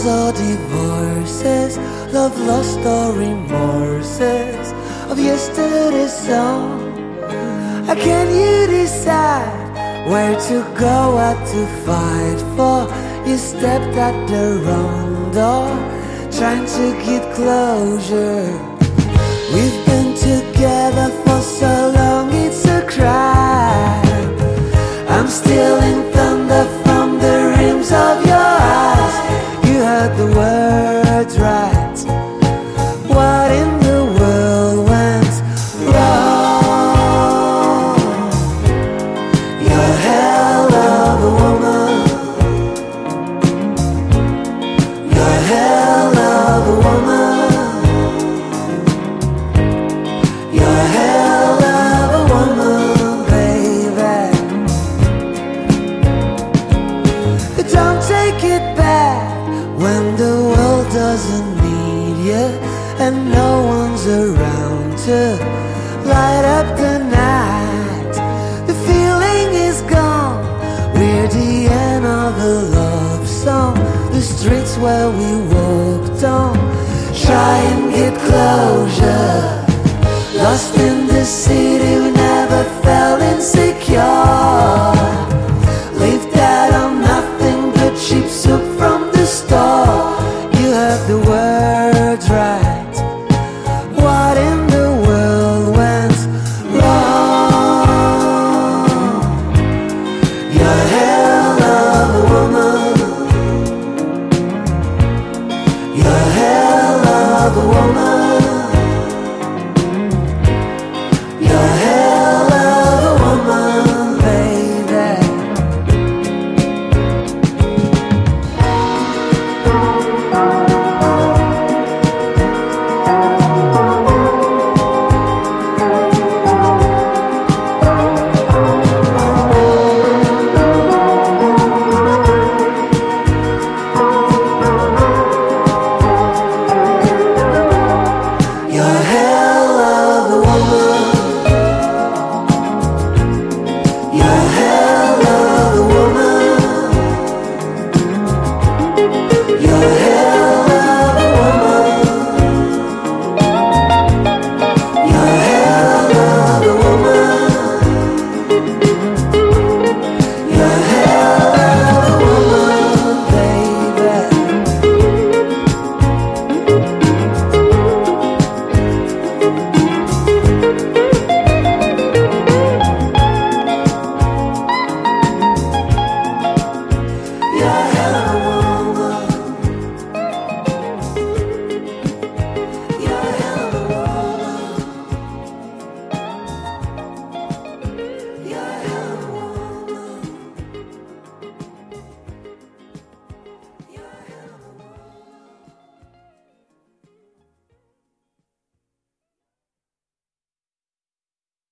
divorces or divorces, love lost or remorses of yesterday's song. How can you decide where to go, what to fight for? You stepped at the wrong door, trying to get closure. We've been together for so long, it's a crime. I'm stealing thunder from the rims of your eyes. You heard the words right. What in the world went wrong? You're a hell of a woman. You're a hell of a woman. You're a hell of a woman, baby. Don't take it back when the world doesn't need you and no one's around to light up the night. The feeling is gone, we're the end of a love song. The streets where we walked on, try and get closure. Lost in the city, we never felt insecure. Lived out on nothing but cheap soup from the store. You heard the word